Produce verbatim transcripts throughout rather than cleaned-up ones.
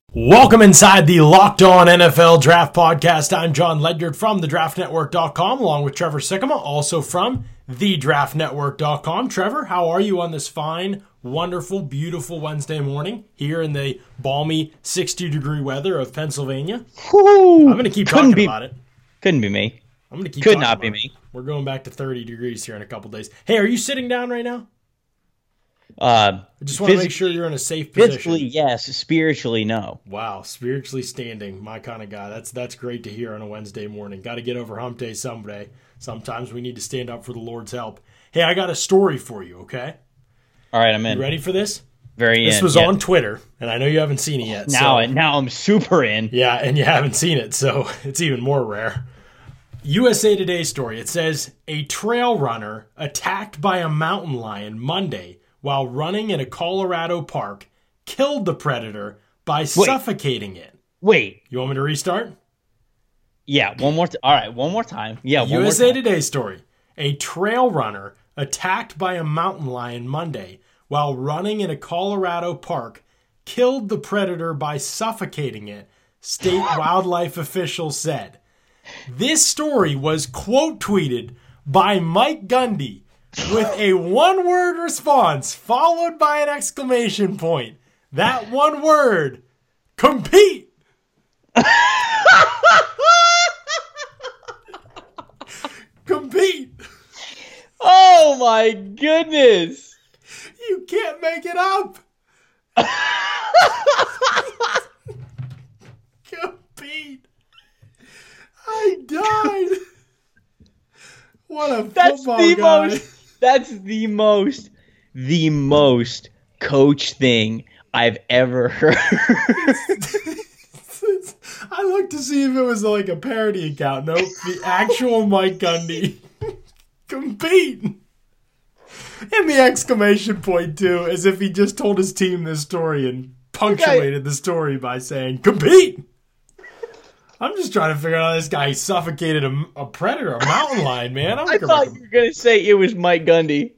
Welcome inside the Locked On N F L Draft Podcast. I'm John Ledyard from the draft network dot com, along with Trevor Sikkema, also from the draft network dot com. Trevor, how are you on this fine, wonderful, beautiful Wednesday morning here in the balmy sixty-degree weather of Pennsylvania? Woo! I'm going to keep talking be, about it. Couldn't be me. I'm going to keep Could talking not be about me. It. We're going back to thirty degrees here in a couple days. Hey, are you sitting down right now? Uh, I just want to make sure you're in a safe position. Physically, yes. Spiritually, no. Wow, spiritually standing, my kind of guy. That's that's great to hear on a Wednesday morning. Got to get over hump day someday. Sometimes we need to stand up for the Lord's help. Hey, I got a story for you, okay? All right, I'm in. You ready for this? Very This in. was yeah. on Twitter, and I know you haven't seen it yet. Now, so. now I'm super in. Yeah, and you haven't seen it, so it's even more rare. U S A Today story. It says, a trail runner attacked by a mountain lion Monday while running in a Colorado park killed the predator by Wait. suffocating it. Wait. You want me to restart? Yeah, one more. T- All right, one more time. Yeah, one U S A more time. Today story. A trail runner attacked by a mountain lion Monday while running in a Colorado park killed the predator by suffocating it, state wildlife officials said. This story was quote tweeted by Mike Gundy with a one-word response followed by an exclamation point. That one word, compete. Compete. Oh my goodness! You can't make it up. Compete. I died. What a That's football the guy. most. That's the most. The most coach thing I've ever heard. I looked to see if it was like a parody account. Nope, the actual Mike Gundy. Compete. And the exclamation point, too, as if he just told his team this story and punctuated the story by saying, compete. I'm just trying to figure out how this guy suffocated a, a predator, a mountain lion, man. I'm I thought you were gonna say it was Mike Gundy.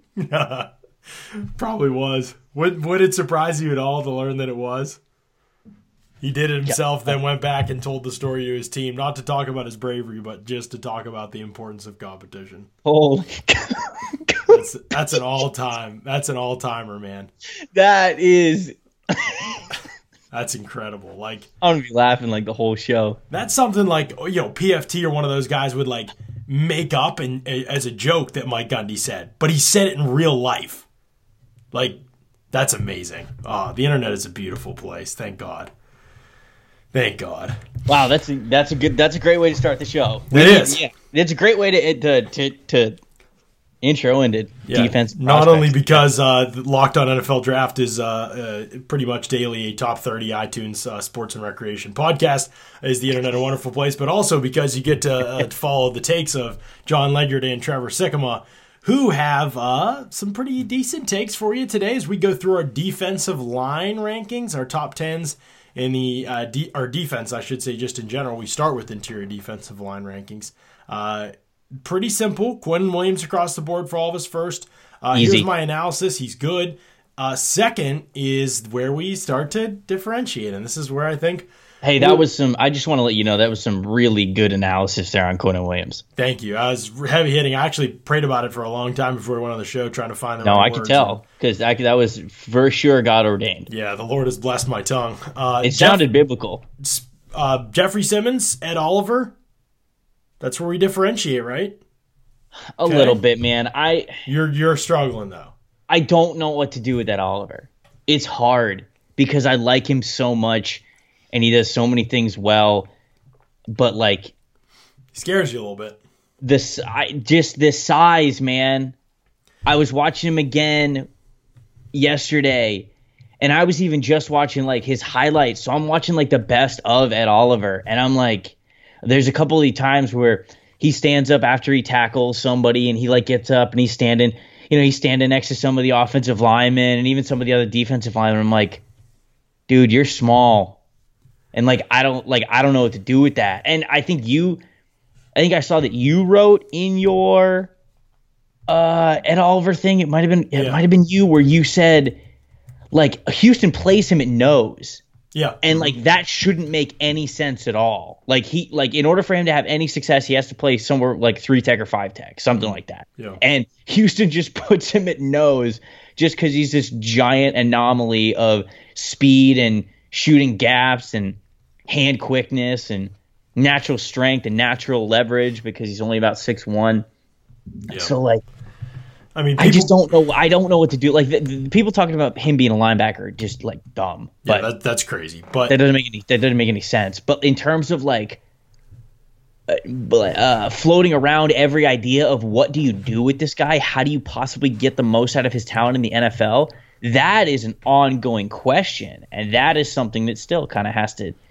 Probably was. Would, would it surprise you at all to learn that it was? He did it himself, yeah. Then went back and told the story to his team, not to talk about his bravery, but just to talk about the importance of competition. Holy that's, that's an all-time. That's an all-timer, man. That is. That's incredible. Like, I'm gonna be laughing like the whole show. That's something like, you know, P F T or one of those guys would like make up and as a joke that Mike Gundy said, but he said it in real life. Like, that's amazing. Oh, the internet is a beautiful place. Thank God. Thank God. Wow, that's a, that's a good that's a great way to start the show. It is. Yeah, it's a great way to to to, to intro into yeah, defense. Not only because uh, the Locked On N F L Draft is uh, uh, pretty much daily a top thirty iTunes uh, sports and recreation podcast, is the internet a wonderful place, but also because you get to uh, follow the takes of John Ledyard and Trevor Sikkema, who have uh, some pretty decent takes for you today as we go through our defensive line rankings, our top tens in the uh, de- our defense, I should say, just in general. We start with interior defensive line rankings. Uh, pretty simple. Quinn Williams across the board for all of us first. Uh, here's my analysis. He's good. Uh, second is where we start to differentiate, and this is where I think. Hey, that was some. I just want to let you know that was some really good analysis there on Quinn Williams. Thank you. I was heavy hitting. I actually prayed about it for a long time before we went on the show, trying to find the no, right I words. could tell because that, that was for sure God ordained. Yeah, the Lord has blessed my tongue. Uh, it sounded Jeff, biblical. Uh, Jeffrey Simmons, Ed Oliver. That's where we differentiate, right? A okay. little bit, man. I you're you're struggling though. I don't know what to do with that Oliver. It's hard because I like him so much. And he does so many things well, but like, he scares you a little bit. This, I just this size, man. I was watching him again yesterday, and I was even just watching like his highlights. So I'm watching like the best of Ed Oliver, and I'm like, there's a couple of times where he stands up after he tackles somebody, and he like gets up and he's standing, you know, he's standing next to some of the offensive linemen and even some of the other defensive linemen. I'm like, dude, you're small. And like I don't like I don't know what to do with that. And I think you I think I saw that you wrote in your uh Ed Oliver thing. It might have been it yeah. might have been you where you said like Houston plays him at nose. Yeah. And like that shouldn't make any sense at all. Like he like in order for him to have any success, he has to play somewhere like three tech or five tech, something like that. Yeah. And Houston just puts him at nose just because he's this giant anomaly of speed and shooting gaps and hand quickness and natural strength and natural leverage because he's only about six one. Yeah. So like I mean, people, I just don't know. I don't know what to do. Like the, the people talking about him being a linebacker, are just like dumb. Yeah, but that, that's crazy. But that doesn't make any that doesn't make any sense. But in terms of like, uh, uh, floating around every idea of what do you do with this guy? How do you possibly get the most out of his talent in the N F L? That is an ongoing question, and that is something that still kind of has to.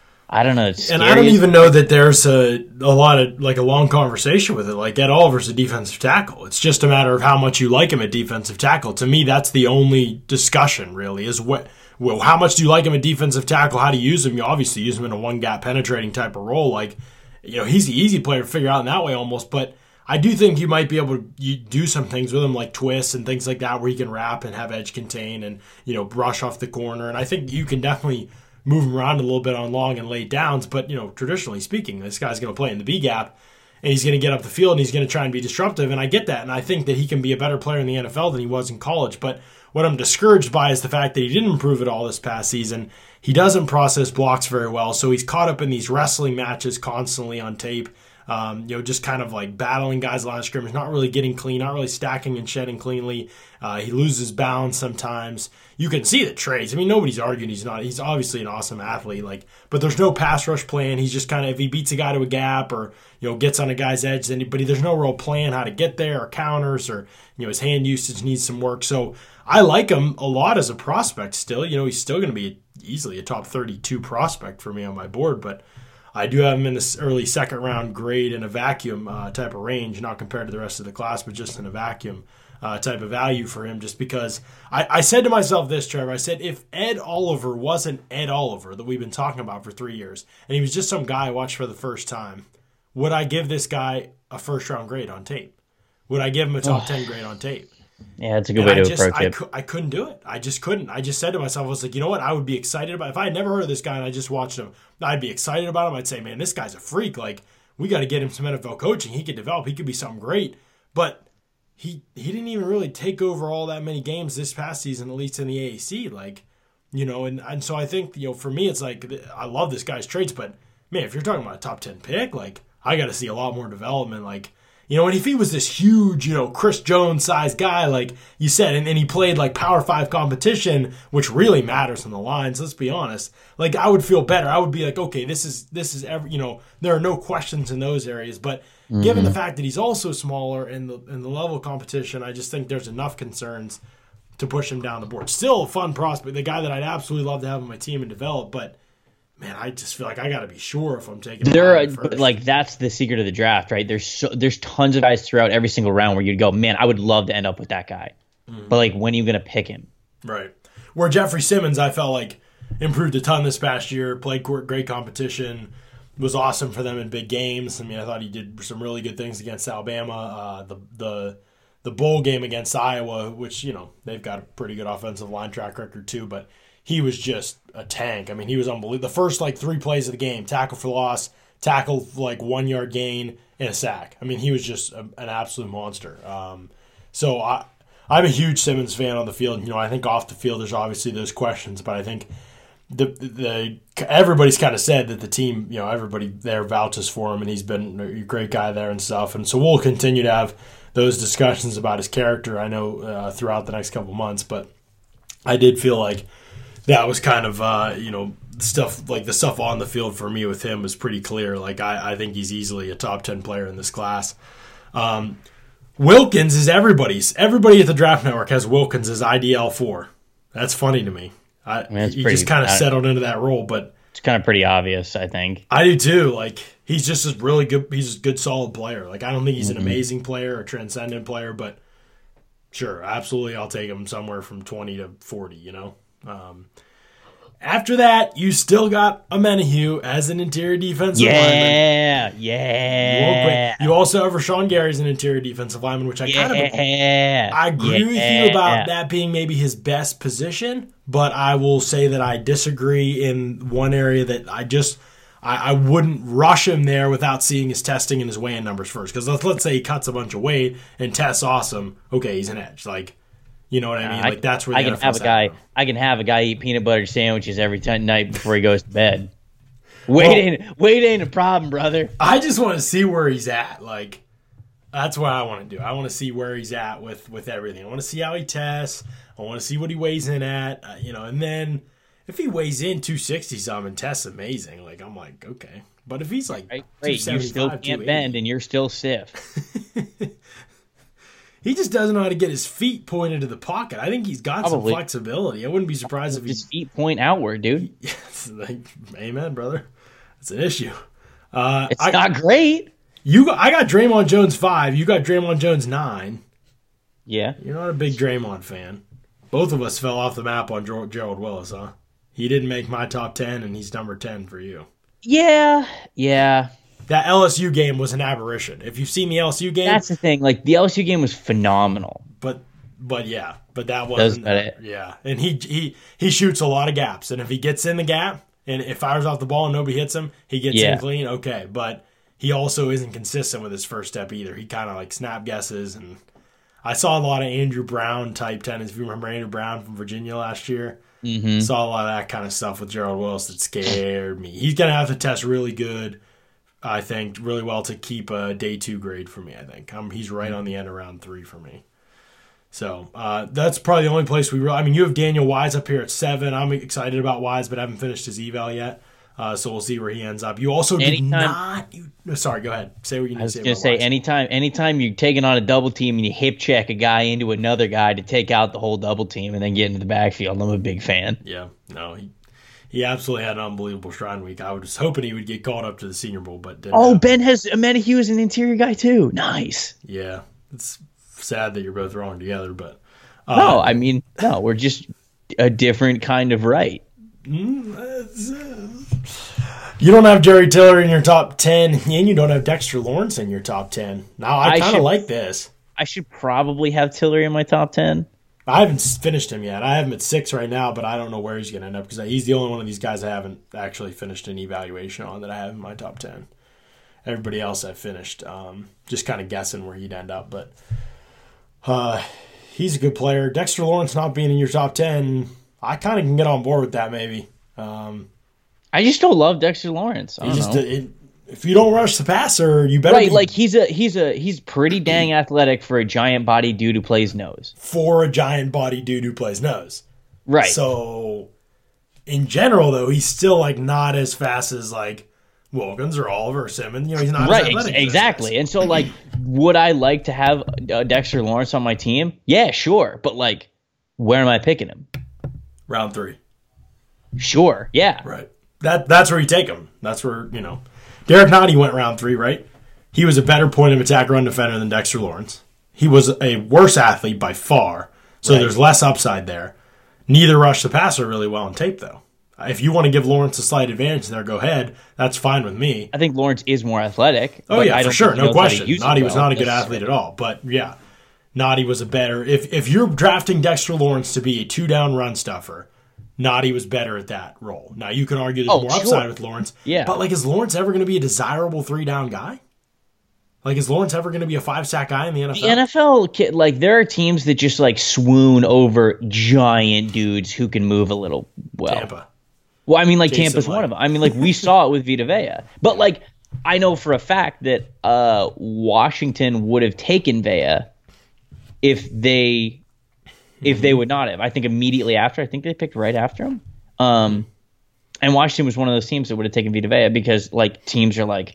I don't know. It's and I don't even know that there's a, a lot of like a long conversation with it. Like Ed Oliver's a defensive tackle. It's just a matter of how much you like him at defensive tackle. To me, that's the only discussion really is what, well, how much do you like him at defensive tackle? How do you use him? You obviously use him in a one gap penetrating type of role. Like, you know, he's the easy player to figure out in that way almost. But I do think you might be able to you do some things with him like twists and things like that where he can wrap and have edge contain and, you know, brush off the corner. And I think you can definitely move him around a little bit on long and late downs. But, you know, traditionally speaking, this guy's going to play in the B gap and he's going to get up the field and he's going to try and be disruptive. And I get that. And I think that he can be a better player in the N F L than he was in college. But what I'm discouraged by is the fact that he didn't improve at all this past season. He doesn't process blocks very well. So he's caught up in these wrestling matches constantly on tape. Um, you know, just kind of like battling guys line of scrimmage, not really getting clean, not really stacking and shedding cleanly. Uh, he loses balance sometimes. You can see the traits. I mean, nobody's arguing he's not. He's obviously an awesome athlete. Like, but there's no pass rush plan. He's just kind of if he beats a guy to a gap or you know gets on a guy's edge, then but there's no real plan how to get there or counters or you know his hand usage needs some work. So I like him a lot as a prospect still. You know, he's still going to be easily a top thirty-two prospect for me on my board, but I do have him in this early second round grade in a vacuum uh, type of range, not compared to the rest of the class, but just in a vacuum uh, type of value for him. Just because I, I said to myself this, Trevor, I said if Ed Oliver wasn't Ed Oliver that we've been talking about for three years, and he was just some guy I watched for the first time, would I give this guy a first round grade on tape? Would I give him a top ten grade on tape? Yeah, that's a good and way I to just, approach I, it. cu- I couldn't do it. I just couldn't. I just said to myself, I was like, you know what? I would be excited about if I had never heard of this guy and I just watched him. I'd be excited about him. I'd say, man, this guy's a freak. Like, we got to get him some N F L coaching. He could develop. He could be something great. But he he didn't even really take over all that many games this past season, at least in the A A C. Like, you know, and, and so I think, you know, for me, it's like, I love this guy's traits, but man, if you're talking about a top ten pick, like, I got to see a lot more development. Like, you know, and if he was this huge, you know, Chris Jones sized guy, like you said, and, and he played like Power Five competition, which really matters in the lines, let's be honest, like I would feel better. I would be like, okay, this is, this is every, you know, there are no questions in those areas. But mm-hmm. given the fact that he's also smaller in the, in the level of competition, I just think there's enough concerns to push him down the board. Still a fun prospect, the guy that I'd absolutely love to have on my team and develop, but man, I just feel like I got to be sure if I'm taking. There, are, but like that's the secret of the draft, right? There's so, there's tons of guys throughout every single round where you'd go, man, I would love to end up with that guy, mm-hmm. but like when are you gonna pick him? Right. Where Jeffrey Simmons, I felt like improved a ton this past year. Played great competition, was awesome for them in big games. I mean, I thought he did some really good things against Alabama. Uh, the the the bowl game against Iowa, which you know they've got a pretty good offensive line track record too, but. He was just a tank. I mean, he was unbelievable. The first, like, three plays of the game, tackle for loss, tackle, like, one-yard gain, and a sack. I mean, he was just a, an absolute monster. Um, so I, I'm a huge Simmons fan on the field. You know, I think off the field there's obviously those questions, but I think the the everybody's kind of said that the team, you know, everybody there vouches for him, and he's been a great guy there and stuff. And so we'll continue to have those discussions about his character, I know, uh, throughout the next couple months. But I did feel like that was kind of, uh, you know, stuff like the stuff on the field for me with him was pretty clear. Like, I, I think he's easily a top ten player in this class. Um, Wilkins is everybody's. Everybody at the Draft Network has Wilkins as I D L four. That's funny to me. I, I mean, he pretty, just kind of settled into that role, but it's kind of pretty obvious, I think. I do too. Like, he's just a really good, he's a good, solid player. Like, I don't think he's mm-hmm. an amazing player or transcendent player, but sure, absolutely, I'll take him somewhere from twenty to forty, you know? Um, After that, you still got Omenihu as an interior defensive yeah, lineman. Yeah, You, you also have Rashawn Gary as an interior defensive lineman, which I yeah, kind of I agree yeah. with you about that being maybe his best position, but I will say that I disagree in one area that I just I, I wouldn't rush him there without seeing his testing and his weigh-in numbers first. Because let's, let's say he cuts a bunch of weight and tests awesome. Okay, he's an edge. Like, you know what I mean? Uh, like that's where I the can N F L's have a guy. at. I can have a guy eat peanut butter sandwiches every t- night before he goes to bed. Weight Well, ain't weight ain't a problem, brother. I just want to see where he's at. Like, that's what I want to do. I want to see where he's at with, with everything. I want to see how he tests. I want to see what he weighs in at. Uh, you know, and then if he weighs in two sixty something and tests amazing, like I'm like, okay. But if he's like Right, wait, you still can't bend and you're still stiff. He just doesn't know how to get his feet pointed to the pocket. I think he's got Probably. some flexibility. I wouldn't be surprised if His he's. feet point outward, dude. Yes, like, amen, brother. It's an issue. Uh, It's I, not great. You, got, I got Draymond Jones five. You got Draymond Jones nine. Yeah. You're not a big Draymond fan. Both of us fell off the map on Ger- Gerald Willis, huh? He didn't make my top ten, and he's number ten for you. Yeah. Yeah. That L S U game was an aberration. If you've seen the L S U game, That's the thing. Like the L S U game was phenomenal. but but yeah, but that wasn't That's about it. Yeah, and he he he shoots a lot of gaps, and if he gets in the gap and it fires off the ball and nobody hits him, he gets Yeah. in clean. Okay, but he also isn't consistent with his first step either. He kind of like snap guesses, and I saw a lot of Andrew Brown type tennis. If you remember Andrew Brown from Virginia last year, Mm-hmm. saw a lot of that kind of stuff with Gerald Willis that scared me. He's gonna have to test really good. I think really well to keep a day two grade for me. I think um, he's right on the end of round three for me. So uh, that's probably the only place we really. I mean, you have Daniel Wise up here at seven. I'm excited about Wise, but I haven't finished his eval yet. Uh, so we'll see where he ends up. You also Anytime, did not. You, no, sorry, go ahead. Say what you need I was to say. going to say, Wise. anytime, anytime you're taking on a double team and you hip check a guy into another guy to take out the whole double team and then get into the backfield, I'm a big fan. Yeah, no, he he absolutely had an unbelievable Shrine Week. I was hoping he would get called up to the Senior Bowl, but didn't Oh, happen. Ben has Omenihu as an interior guy too. Nice. Yeah, it's sad that you're both wrong together, but uh, No, I mean, no, we're just a different kind of right. you don't have Jerry Tiller in your top ten, and you don't have Dexter Lawrence in your top ten. Now, I I kind should- of like this. I should probably have Tillery in my top ten. I haven't s- finished him yet. I have him at six right now, but I don't know where he's going to end up because he's the only one of these guys I haven't actually finished an evaluation on that I have in my top ten. Everybody else I've finished, um, just kind of guessing where he'd end up. But uh, he's a good player. Dexter Lawrence not being in your top ten, I kind of can get on board with that maybe. Um, I just don't love Dexter Lawrence. I he don't just know. it, if you don't rush the passer, you better Right, be like he's a he's a he's pretty dang athletic for a giant body dude who plays nose. for a giant body dude who plays nose. Right. So, in general, though, he's still like not as fast as like Wilkins or Oliver or Simmons. You know, he's not right, as ex- athletic as exactly. those And so, like, would I like to have uh, Dexter Lawrence on my team? Yeah, sure. But like, where am I picking him? guys. Round three, Sure, yeah. right? That that's where you take him. That's where you know. Derek Nottie went round three, right? He was a better point of attack run defender than Dexter Lawrence. He was a worse athlete by far, so Right. there's less upside there. Neither rushed the passer really well on tape, though. If you want to give Lawrence a slight advantage there, go ahead. That's fine with me. I think Lawrence is more athletic. Oh but yeah, I for don't sure, think he no knows how to question. use it Nottie was well. not a good That's- athlete at all, but yeah, Nottie was a better. If if you're drafting Dexter Lawrence to be a two down run stuffer, Nottie was better at that role. Now you can argue there's Oh, more sure. upside with Lawrence, Yeah. but like, is Lawrence ever going to be a desirable three down guy? Like, is Lawrence ever going to be a five sack guy in the N F L? The N F L, ki- like, there are teams that just like swoon over giant dudes who can move a little well. Tampa. Well, I mean, like Jason Tampa's Light. one of them. I mean, like we saw it with Vita Vea, but like I know for a fact that uh, Washington would have taken Vea if they if they would not have. I think immediately after. I think they picked right after him. Um, and Washington was one of those teams that would have taken Vita Vea because like teams are like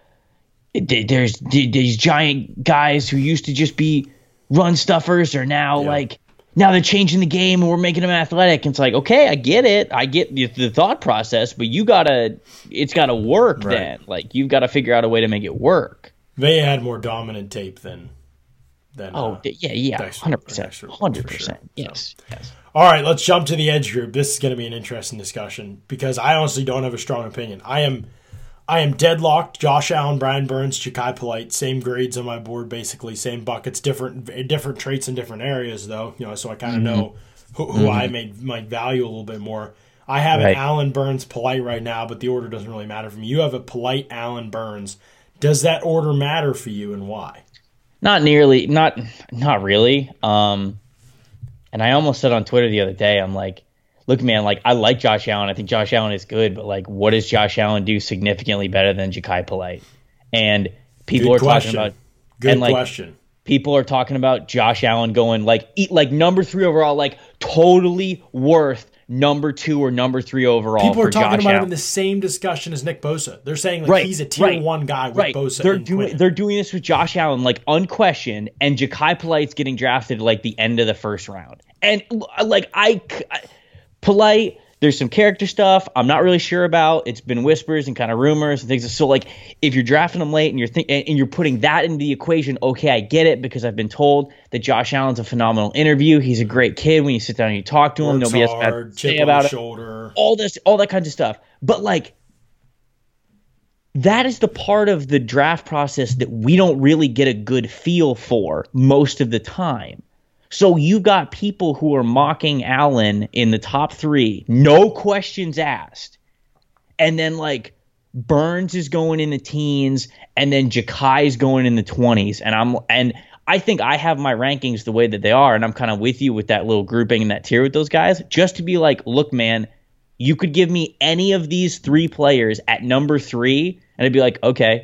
th- there's th- these giant guys who used to just be run stuffers are now Yeah. like. Now they're changing the game and we're making them athletic. And it's like, okay, I get it. I get the, the thought process, but you gotta, it's gotta work Right. then. Like you've got to figure out a way to make it work. Vea had more dominant tape than than Oh, uh, yeah, yeah, Dexter- hundred percent, Dexter Lawrence, hundred for percent. sure. Yes, So. yes. All right, let's jump to the edge group. This is going to be an interesting discussion because I honestly don't have a strong opinion. I am I am deadlocked. Josh Allen, Brian Burns, Ja'Kai Polite, same grades on my board, basically same buckets, different different traits in different areas, though. You know, so I kind of mm-hmm. know who, who mm-hmm. I may might value a little bit more. I have right. an Allen, Burns, Polite right now, but the order doesn't really matter for me. You have a Polite, Allen, Burns. Does that order matter for you, and why? Not nearly. Not not really. Um, and I almost said on Twitter the other day, I'm like, look, man, like I like Josh Allen. I think Josh Allen is good, but like, what does Josh Allen do significantly better than Ja'Kai Polite? And people good are question. talking about good and like, question. People are talking about Josh Allen going like eat like number three overall, like totally worth number two or number three overall. People are talking Josh about Allen. him in the same discussion as Nick Bosa. They're saying like right, he's a tier right, one guy with right. Bosa. They're and doing Quinn. they're doing this with Josh Allen, like unquestioned, and Ja'Kai Polite's getting drafted like the end of the first round. And like I, I Polite, there's some character stuff I'm not really sure about. It's been whispers and kind of rumors and things. So like if you're drafting him late and you're think and you're putting that into the equation, okay, I get it because I've been told that Josh Allen's a phenomenal interview. He's a great kid. When you sit down and you talk to him, Works nobody hard, has to chip say on about the it. Shoulder. All this, all that kinds of stuff. But like that is the part of the draft process that we don't really get a good feel for most of the time. So you've got people who are mocking Allen in the top three, no questions asked. And then like Burns is going in the teens and then Ja'Kai is going in the twenties. And I'm and I think I have my rankings the way that they are. And I'm kind of with you with that little grouping and that tier with those guys just to be like, look, man, you could give me any of these three players at number three and I'd be like, okay.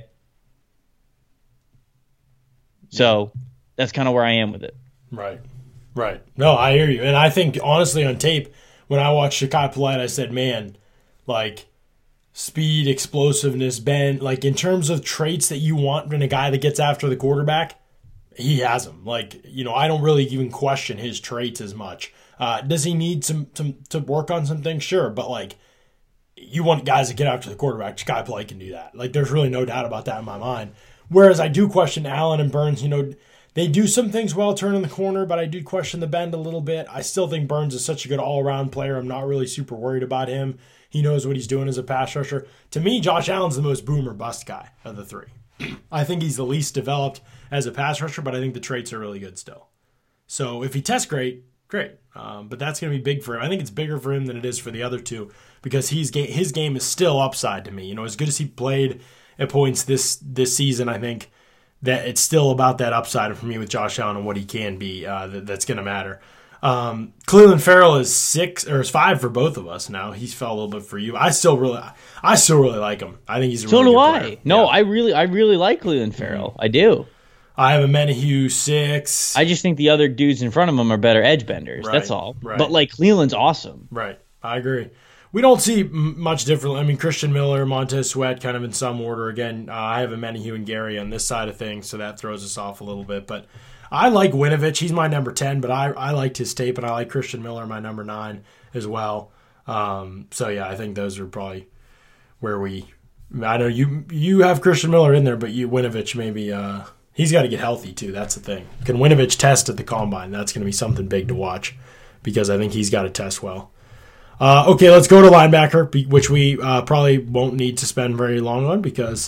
So that's kind of where I am with it. Right. Right. No, I hear you. And I think, honestly, on tape, when I watched Ja'Kai Polite, I said, man, like, speed, explosiveness, bend, like, in terms of traits that you want in a guy that gets after the quarterback, he has them. Like, you know, I don't really even question his traits as much. Uh, does he need some, some to work on some things? Sure. But, like, you want guys to get after the quarterback. Ja'Kai Polite can do that. Like, there's really no doubt about that in my mind. Whereas I do question Allen and Burns, you know, they do some things well turning the corner, but I do question the bend a little bit. I still think Burns is such a good all-around player. I'm not really super worried about him. He knows what he's doing as a pass rusher. To me, Josh Allen's the most boom or bust guy of the three. I think he's the least developed as a pass rusher, but I think the traits are really good still. So if he tests great, great. Um, but that's going to be big for him. I think it's bigger for him than it is for the other two because he's ga- his game is still upside to me. You know, as good as he played at points this this season, I think that it's still about that upside for me with Josh Allen and what he can be. Uh, that, that's going to matter. Um, Cleveland Farrell is six or is five for both of us now. He's fell a little bit for you. I still really, I still really like him. I think he's a so really do good I. player. No, Yeah. I really, I really like Cleveland Farrell. Mm-hmm. I do. I have a Menahue six. I just think the other dudes in front of him are better edge benders. Right, That's all. right. But like Cleveland's awesome. Right. I agree. We don't see m- much different. I mean, Christian Miller, Montez Sweat, kind of in some order. Again, uh, I have a Menahue and Gary on this side of things, so that throws us off a little bit. But I like Winovich. He's my number ten, but I, I liked his tape, and I like Christian Miller, my number nine, as well. Um, so, yeah, I think those are probably where we – I know you you have Christian Miller in there, but you Winovich maybe uh, – he's got to get healthy, too. That's the thing. Can Winovich test at the Combine? That's going to be something big to watch because I think he's got to test well. Uh, okay, let's go to linebacker, which we uh, probably won't need to spend very long on because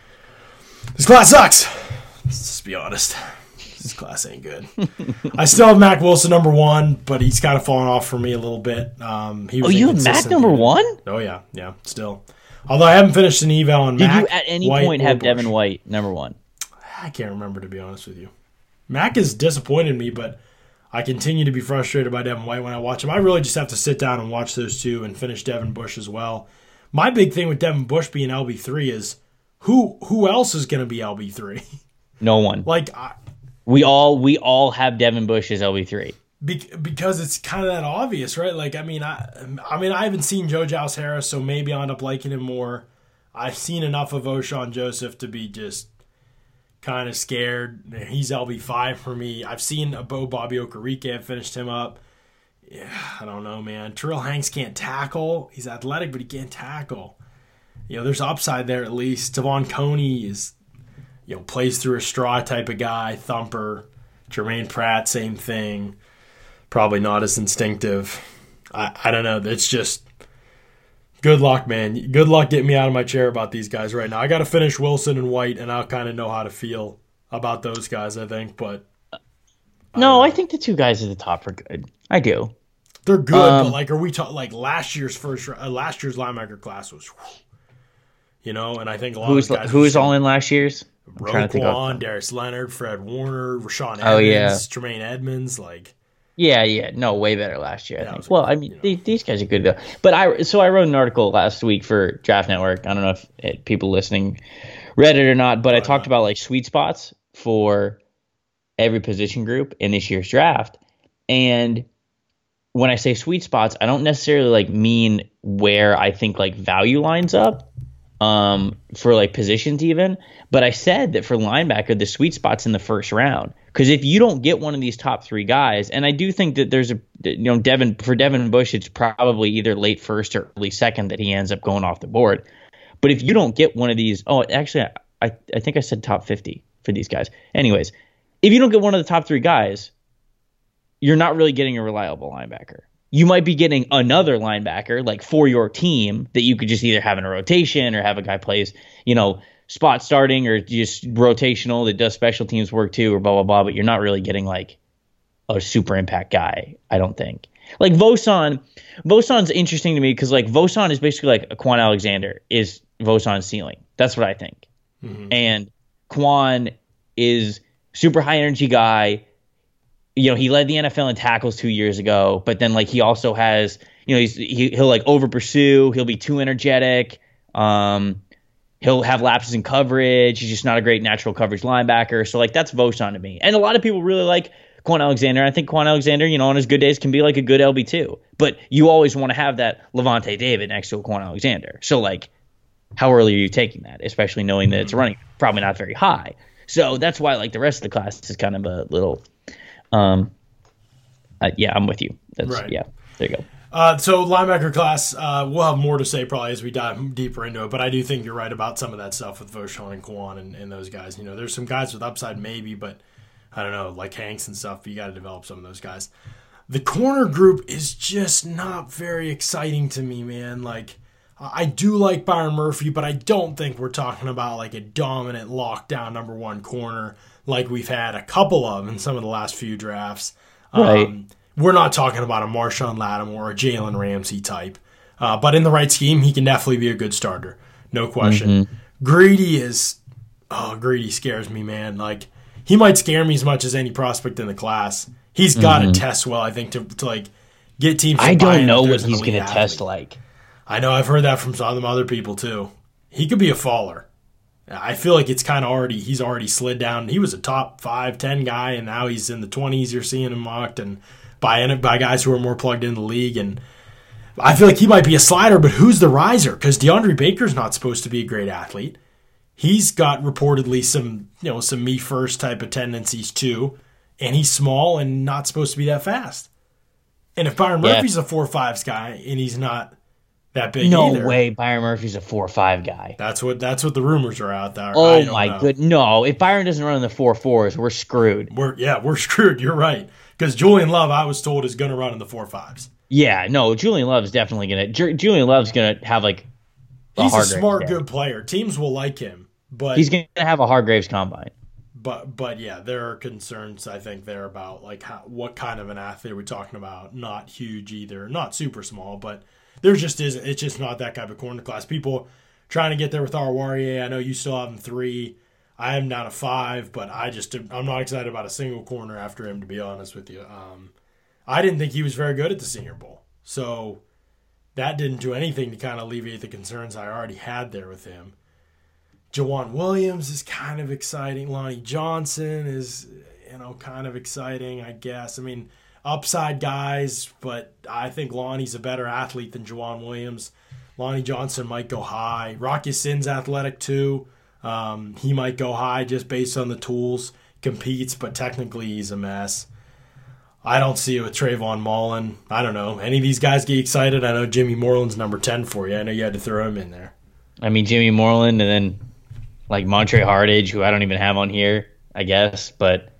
this class sucks. Let's just be honest. This class ain't good. I still have Mac Wilson number one, but he's kind of fallen off for me a little bit. Um, he was oh, you have Mac number one? Oh, yeah, yeah, still. Although I haven't finished an eval on Did Mac. Did you at any White, point have Bush. Devin White number one? I can't remember, to be honest with you. Mac has disappointed me, but I continue to be frustrated by Devin White when I watch him. I really just have to sit down and watch those two and finish Devin Bush as well. My big thing with Devin Bush being L B three is who who else is going to be L B three? No one. Like I, we all we all have Devin Bush as L B three. Be, because it's kind of that obvious, right? Like I mean, I I mean I haven't seen Joe Giles Harris, so maybe I'll end up liking him more. I've seen enough of O'Shawn Joseph to be just kind of scared. He's L B five for me. I've seen a Bo Bobby Okereke. I've finished him up. Yeah, I don't know, man. Terrell Hanks can't tackle. He's athletic, but he can't tackle. You know, there's upside there at least. Tavon Coney is, you know, plays through a straw type of guy, thumper. Jermaine Pratt, same thing. Probably not as instinctive. I, I don't know. It's just good luck, man. Good luck getting me out of my chair about these guys right now. I got to finish Wilson and White, and I'll kind of know how to feel about those guys, I think. But no, I, I think the two guys at the top are good. I do. They're good, um, but like, are we talking like last year's first, uh, last year's linebacker class was, whew, you know, and I think a lot who's, of guys who's all in last year's? Roquan, Darius Leonard, Fred Warner, Rashawn Evans, oh, yeah. Tremaine Edmonds, like. Yeah, yeah, no, way better last year. I think. Was, well, I mean, you know. these, these guys are good though. But I so I wrote an article last week for Draft Network. I don't know if it, people listening read it or not, but I talked about like sweet spots for every position group in this year's draft. And when I say sweet spots, I don't necessarily like mean where I think like value lines up um, for like positions even. But I said that for linebacker, the sweet spot's in the first round. Because if you don't get one of these top three guys, and I do think that there's a, you know, Devin for Devin Bush, it's probably either late first or early second that he ends up going off the board. But if you don't get one of these, oh, actually, I, I think I said top fifty for these guys. Anyways, if you don't get one of the top three guys, you're not really getting a reliable linebacker. You might be getting another linebacker like for your team that you could just either have in a rotation or have a guy plays, you know, spot starting or just rotational that does special teams work too or blah, blah, blah. But you're not really getting like a super impact guy, I don't think. Like Vosan, Vosan's interesting to me because like Vosan is basically like a Quan Alexander is Vosan's ceiling. That's what I think. Mm-hmm. And Quan is super high energy guy. You know, he led the N F L in tackles two years ago, but then like he also has, you know, he's, he, he'll like over pursue. He'll be too energetic. Um, he'll have lapses in coverage. He's just not a great natural coverage linebacker. So like that's Vosan to me. And a lot of people really like Quan Alexander. I think Quan Alexander, you know, on his good days can be like a good L B two. But you always want to have that Levante David next to a Quan Alexander. So like, how early are you taking that? Especially knowing that it's running probably not very high. So that's why like the rest of the class is kind of a little. Um, uh, yeah, I'm with you. That's right. Yeah, there you go. Uh, so linebacker class, uh, we'll have more to say probably as we dive deeper into it, but I do think you're right about some of that stuff with Voshon and Quan and, and those guys. You know, there's some guys with upside maybe, but I don't know, like Hanks and stuff, you got to develop some of those guys. The corner group is just not very exciting to me, man. Like, I do like Byron Murphy, but I don't think we're talking about like a dominant lockdown number one corner like we've had a couple of in some of the last few drafts. Right. Um, we're not talking about a Marshawn Lattimore or a Jalen Ramsey type. Uh, but in the right scheme, he can definitely be a good starter. No question. Mm-hmm. Greedy is – oh, Greedy scares me, man. Like, he might scare me as much as any prospect in the class. He's got to mm-hmm. test well, I think, to, to like, get teams to I buy don't know what what he's going to test like. I know. I've heard that from some other people, too. He could be a faller. I feel like it's kind of already, he's already slid down. He was a top five, ten guy, and now he's in the twenties. You're seeing him mocked and by, by guys who are more plugged into the league. And I feel like he might be a slider, but who's the riser? Because DeAndre Baker's not supposed to be a great athlete. He's got reportedly some, you know, some me first type of tendencies too. And he's small and not supposed to be that fast. And if Byron yeah. Murphy's a four fives guy and he's not that big no either. way Byron Murphy's a four five guy. That's what that's what the rumors are out there. Oh my good. No, if Byron doesn't run in the four fours, we're screwed. We're yeah, we're screwed. You're right. Because Julian Love, I was told, is going to run in the four fives. Yeah, no, Julian Love's definitely going to. Julian Love's going to have like a He's a smart, game. good player. Teams will like him, but he's going to have a Hargraves combine. But but yeah, there are concerns I think there about like how, what kind of an athlete we're talking about. Not huge either, not super small, but there just isn't. It's just not that type of corner class. People trying to get there with our Warrior. I know you still have him three. I am down to five, but I just I'm not excited about a single corner after him, to be honest with you. Um, I didn't think he was very good at the Senior Bowl, so that didn't do anything to kind of alleviate the concerns I already had there with him. Jawan Williams is kind of exciting. Lonnie Johnson is, you know, kind of exciting, I guess. I mean, upside guys, but I think Lonnie's a better athlete than Jawan Williams. Lonnie Johnson might go high. Rocky Sin's athletic too. Um, he might go high just based on the tools. Competes, but technically he's a mess. I don't see it with Trayvon Mullen. I don't know. Any of these guys get excited? I know Jimmy Moreland's number ten for you. I know you had to throw him in there. I mean, Jimmy Moreland and then like Montre Hardage, who I don't even have on here, I guess. But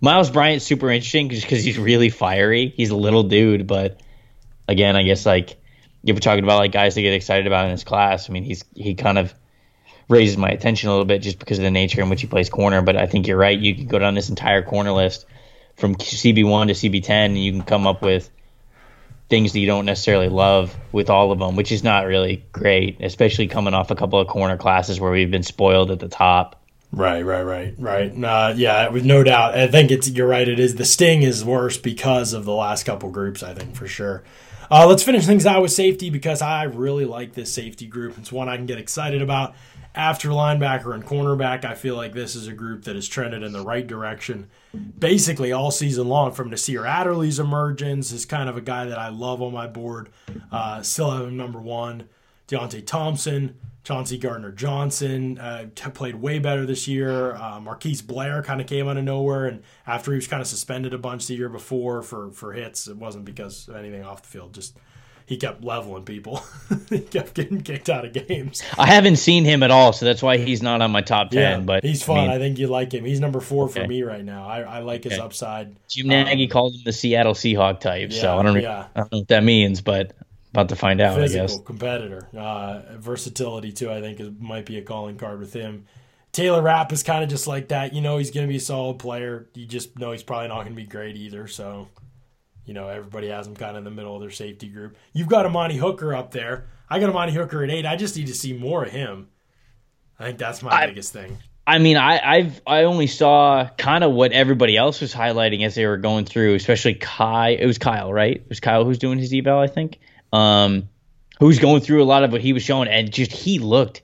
Miles Bryant's super interesting just because he's really fiery. He's a little dude, but again, I guess like if we're talking about like guys to get excited about in his class, I mean, he's he kind of raises my attention a little bit just because of the nature in which he plays corner. But I think you're right. You can go down this entire corner list from C B one to C B ten, and you can come up with things that you don't necessarily love with all of them, which is not really great, especially coming off a couple of corner classes where we've been spoiled at the top. Right, right, right, right. Uh, yeah, with no doubt. I think it's you're right. It is the sting is worse because of the last couple groups. I think for sure. Uh, let's finish things out with safety because I really like this safety group. It's one I can get excited about. After linebacker and cornerback, I feel like this is a group that has trended in the right direction basically all season long. From Nasir Adderley's emergence is kind of a guy that I love on my board. Uh, still have him number one. Deontay Thompson, Chauncey Gardner-Johnson uh, played way better this year. Uh, Marquise Blair kind of came out of nowhere, and after he was kind of suspended a bunch the year before for, for hits, it wasn't because of anything off the field, just he kept leveling people. He kept getting kicked out of games. I haven't seen him at all, so that's why he's not on my top ten. Yeah, but he's fun. I, mean, I think you like him. He's number four okay. for me right now. I, I like his okay. upside. Jim Nagy um, called him the Seattle Seahawk type, yeah, so I don't, yeah. I don't know what that means, but about to find out, Physical, I guess. competitor. Uh, versatility, too, I think is, might be a calling card with him. Taylor Rapp is kind of just like that. You know he's going to be a solid player. You just know he's probably not going to be great either, so... You know, everybody has him kind of in the middle of their safety group. You've got Amani Hooker up there. I got Amani Hooker at eight. I just need to see more of him. I think that's my I, biggest thing. I mean, I, I've I only saw kind of what everybody else was highlighting as they were going through, especially Kai. It was Kyle, right? It was Kyle who's doing his eval, I think. Um, who's going through a lot of what he was showing, and just he looked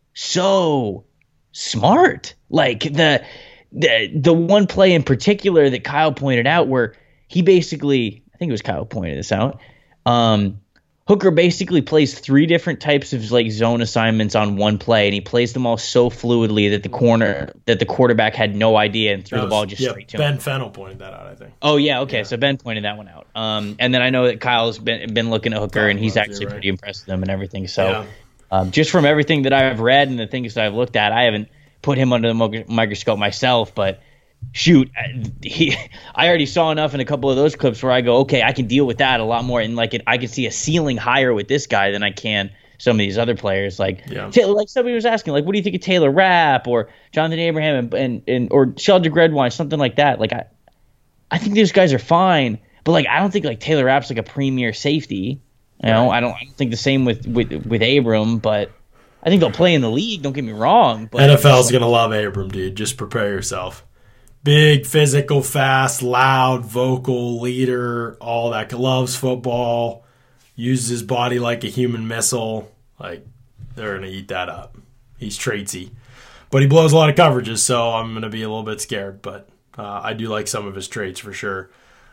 so smart. Like the the the one play in particular that Kyle pointed out where he basically, I think it was Kyle pointed this out. Um, Hooker basically plays three different types of like zone assignments on one play, and he plays them all so fluidly that the corner, that the quarterback had no idea and threw that the was, ball just yeah, straight to Ben him. Ben Fennell pointed that out, I think. Oh yeah, okay. Yeah. So Ben pointed that one out. Um, and then I know that Kyle's been been looking at Hooker, Kyle and he's loves actually you, right? pretty impressed with him and everything. So Yeah. um, just from everything that I've read and the things that I've looked at, I haven't put him under the mo- microscope myself, but. Shoot, he, I already saw enough in a couple of those clips where I go, okay, I can deal with that a lot more, and like it, I can see a ceiling higher with this guy than I can some of these other players. Like, yeah. Taylor, like somebody was asking, like, what do you think of Taylor Rapp or Jonathan Abraham and and, and or Sheldon Redwine, something like that? Like, I, I think these guys are fine, but like, I don't think like Taylor Rapp's like a premier safety. You know, Right. I don't, I don't think the same with with with Abram, but I think they'll play in the league. Don't get me wrong. But N F L's gonna love Abram, dude. Just prepare yourself. Big, physical, fast, loud, vocal, leader, all that. Loves football, uses his body like a human missile. Like, they're going to eat that up. He's traitsy. But he blows a lot of coverages, so I'm going to be a little bit scared. But uh, I do like some of his traits for sure.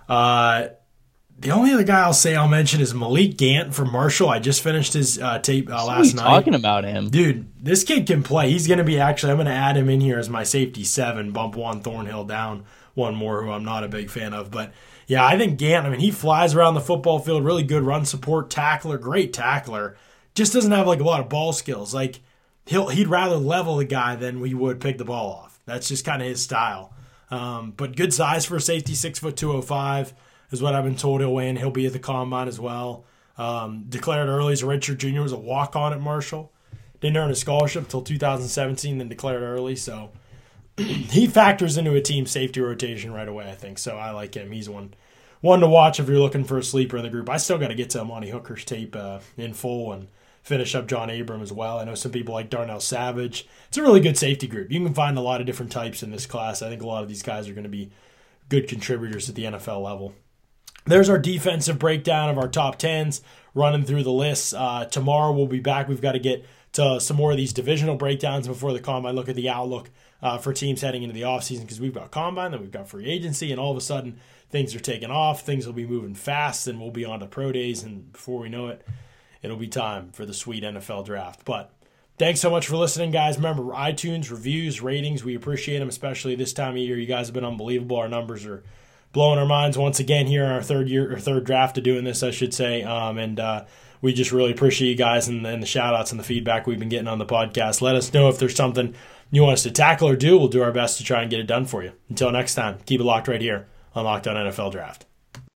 Uh, the only other guy I'll say I'll mention is Malik Gant from Marshall. I just finished his uh, tape uh, last night. Talking about him, dude. This kid can play. He's going to be actually. I'm going to add him in here as my safety seven. Bump Juan Thornhill down one more, who I'm not a big fan of. But yeah, I think Gant. I mean, he flies around the football field. Really good run support, tackler, great tackler. Just doesn't have like a lot of ball skills. Like he'll he'd rather level the guy than we would pick the ball off. That's just kind of his style. Um, but good size for a safety, six foot two oh five. Is what I've been told he'll win. He'll be at the combine as well. Um, declared early as a redshirt junior, was a walk-on at Marshall. Didn't earn a scholarship until two thousand seventeen, then declared early. So he factors into a team safety rotation right away, I think. So I like him. He's one one to watch if you're looking for a sleeper in the group. I still got to get to Amani Hooker's tape uh, in full and finish up John Abram as well. I know some people like Darnell Savage. It's a really good safety group. You can find a lot of different types in this class. I think a lot of these guys are going to be good contributors at the N F L level. There's our defensive breakdown of our top tens, running through the lists. Uh, tomorrow we'll be back. We've got to get to some more of these divisional breakdowns before the combine. Look at the outlook uh, for teams heading into the offseason because we've got combine, then we've got free agency, and all of a sudden things are taking off. Things will be moving fast, and we'll be on to pro days, and before we know it, it'll be time for the sweet N F L draft. But thanks so much for listening, guys. Remember, iTunes, reviews, ratings, we appreciate them, especially this time of year. You guys have been unbelievable. Our numbers are blowing our minds once again here in our third year or third draft of doing this, I should say. Um, and uh, we just really appreciate you guys and, and the shout outs and the feedback we've been getting on the podcast. Let us know if there's something you want us to tackle or do, we'll do our best to try and get it done for you. Until next time, keep it locked right here on Locked On N F L Draft.